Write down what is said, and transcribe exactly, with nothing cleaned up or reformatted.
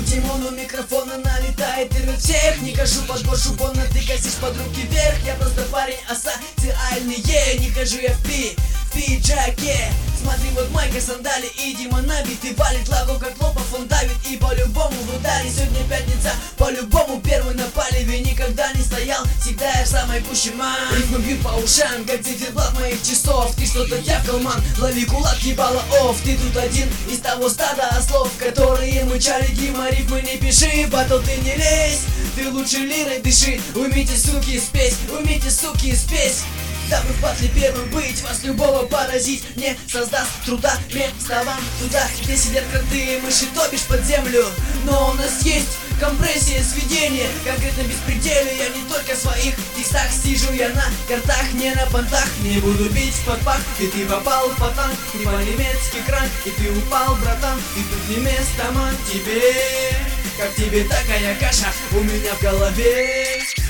Димон у микрофона налетает и рвет всех. Не кажу под горшу, больно ты косишь под руки вверх. Я просто парень асоциальный, е, не хожу я в пи, в пиджаке. Смотри, вот майка, сандали и Дима набитый валит. Лагу как лопов он давит и по-любому в ударе. Сегодня пятница, по-любому первый на палеве. Никогда не стоял, всегда я в самой гуще, ман. Рифмы бьют по ушам, как циферблат моих часов. Ты что-то тявкал, ман, лови кулак, ебало оф. Ты тут один из того стада ослов, которые мычали. Дима, рифмы не пиши, батл ты не лезь. Ты лучше лирой дыши, умейте, суки, спеть, умейте, суки, спеть. Дабы в батле первым быть, вас любого поразить не создаст труда. Место вам туда, где сидят кроты, мыши, то бишь под землю. Но у нас есть компрессия, сведение, конкретно беспределе. Я не только в своих текстах сижу, я на картах, не на понтах. Не буду бить в подпах, и ты попал в потанк. Не по-немецки кранк, и ты упал, братан. И тут не место, ман, тебе. Как тебе такая каша у меня в голове?